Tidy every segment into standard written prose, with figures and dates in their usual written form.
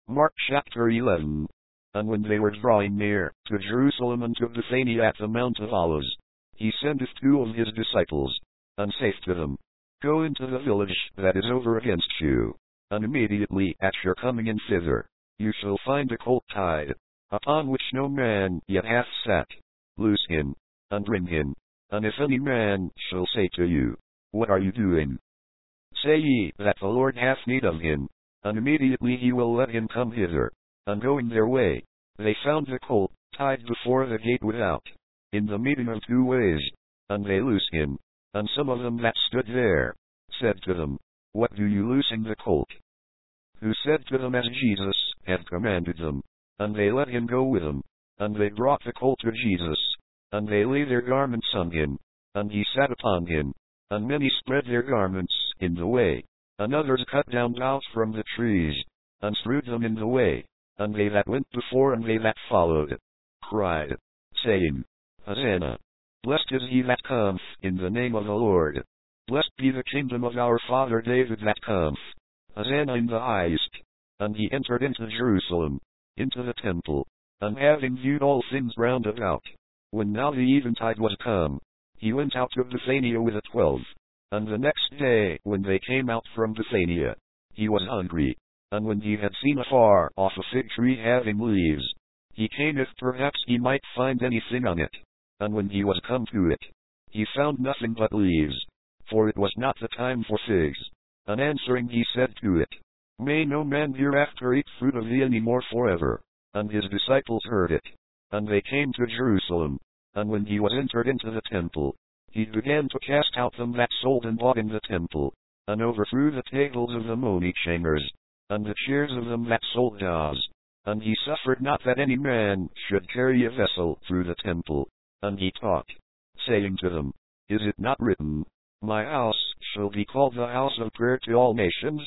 Mark chapter 11. And when they were drawing near to Jerusalem and to Bethany at the Mount of Olives, he sendeth two of his disciples, and saith to them, Go into the village that is over against you, and immediately at your coming in thither, you shall find a colt tied, upon which no man yet hath sat. Loose him, and bring him. And if any man shall say to you, What are you doing? Say ye that the Lord hath need of him, and immediately he will let him come hither. And going their way, they found the colt tied before the gate without, in the meeting of two ways. And they loosed him. And some of them that stood there said to them, What do you loosing the colt? Who said to them as Jesus had commanded them. And they let him go with them. And they brought the colt to Jesus, and they laid their garments on him, and he sat upon him. And many spread their garments in the way, and others cut down boughs from the trees, and strewed them in the way. And they that went before and they that followed cried, saying, Hosanna! Blessed is he that cometh in the name of the Lord. Blessed be the kingdom of our father David that cometh. Hosanna in the highest. And he entered into Jerusalem, into the temple, and having viewed all things round about, when now the eventide was come, he went out of Bethania with the 12. And the next day, when they came out from Bethania, he was hungry. And when he had seen afar off a fig tree having leaves, he came if perhaps he might find anything on it. And when he was come to it, he found nothing but leaves, for it was not the time for figs. And answering he said to it, May no man hereafter eat fruit of thee any more forever. And his disciples heard it. And they came to Jerusalem. And when he was entered into the temple, he began to cast out them that sold and bought in the temple, and overthrew the tables of the money changers, and the chairs of them that sold doves. And he suffered not that any man should carry a vessel through the temple. And he taught, saying to them, Is it not written, My house shall be called the house of prayer to all nations?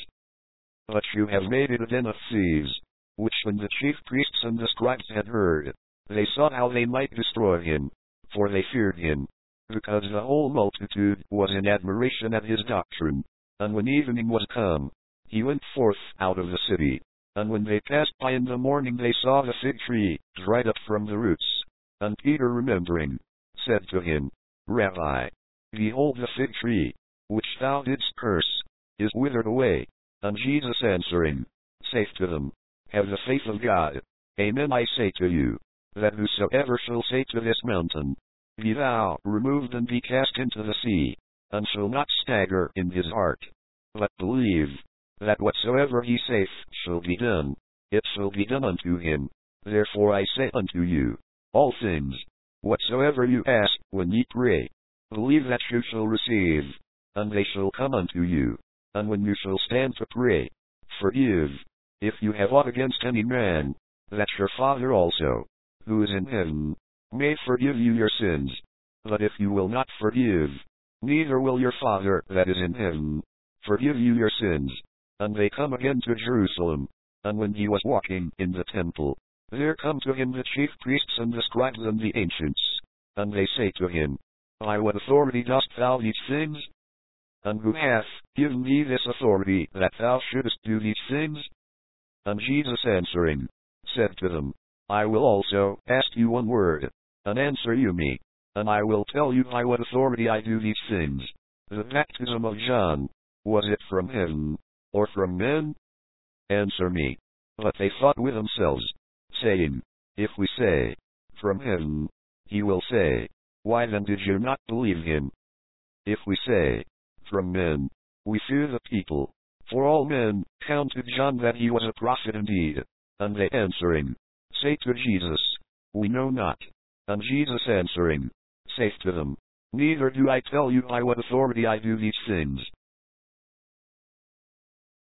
But you have made it a den of thieves. Which when the chief priests and the scribes had heard, they sought how they might destroy him, for they feared him, because the whole multitude was in admiration at his doctrine. And when evening was come, he went forth out of the city. And when they passed by in the morning they saw the fig tree dried up from the roots. And Peter remembering, said to him, Rabbi, behold the fig tree, which thou didst curse, is withered away. And Jesus answering, saith to them, Have the faith of God. Amen I say to you, that whosoever shall say to this mountain, Be thou removed and be cast into the sea, and shall not stagger in his heart, but believe, that whatsoever he saith shall be done, it shall be done unto him. Therefore I say unto you, all things, whatsoever you ask when ye pray, believe that you shall receive, and they shall come unto you. And when you shall stand to pray, forgive, if you have aught against any man, that your Father also, who is in heaven, may forgive you your sins. But if you will not forgive, neither will your Father that is in heaven forgive you your sins. And they come again to Jerusalem. And when he was walking in the temple, there come to him the chief priests and the scribes and the ancients. And they say to him, By what authority dost thou these things? And who hath given thee this authority that thou shouldest do these things? And Jesus answering, said to them, I will also ask you one word, and answer you me, and I will tell you by what authority I do these things. The baptism of John, was it from heaven, or from men? Answer me. But they thought with themselves, saying, If we say, From heaven, he will say, Why then did you not believe him? If we say, From men, we fear the people, for all men counted John that he was a prophet indeed. And they answering, say to Jesus, We know not. And Jesus answering, saith to them, Neither do I tell you by what authority I do these things.